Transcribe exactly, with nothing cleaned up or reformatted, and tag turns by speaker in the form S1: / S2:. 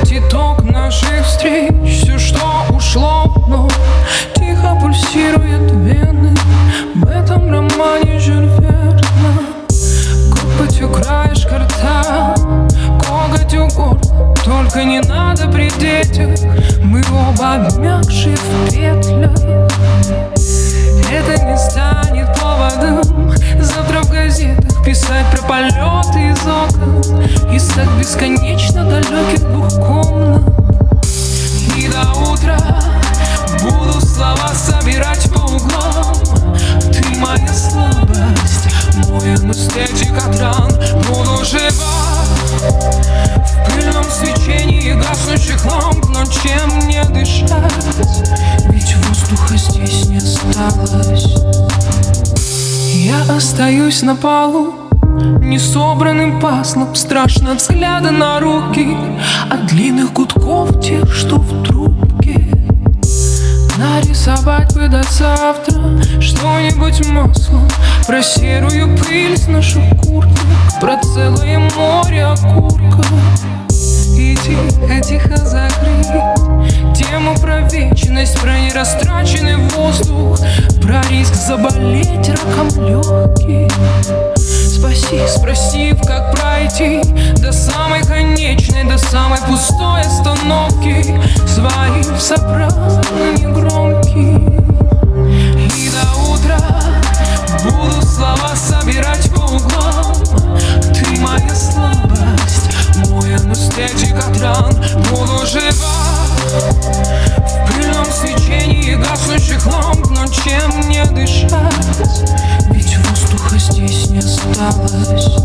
S1: итог наших встреч. Все, что ушло вновь, тихо пульсирует вены в этом романе Жюль Верна. Копотью краешка рта, коготь у горла, только не надо при детях, мы оба обмякшие в петлях. Это не станет поводом завтра в газетах писать про полеты из окон из так бесконечно далеких двух комнат. И до утра буду слова собирать по углам. Ты моя слабость, мой анестетик от ран. Буду жива в пыльном свечении гаснущих ламп. Но чем мне дышать, ведь воздуха здесь не осталось. Я остаюсь на полу несобранным пазлом. Страшно взгляда на руки от длинных гудков тех, что в трубке. Нарисовать бы до завтра что-нибудь маслом про серую пыль с наших курток, про целое море окурков. И тихо-тихо закрыть тему про вечность, про нерастраченный воздух, про риск заболеть раком легких. Спаси, спросив, как пройти до самой конечной, до самой пустой остановки, своим собрал негромкий. И до утра буду слова собирать по углам. Ты моя слабость, мой анестетик от ран. Буду жива в пыльном свечении гаснущих ламп. Но чем мне дышать, ведь воздуха здесь не осталось.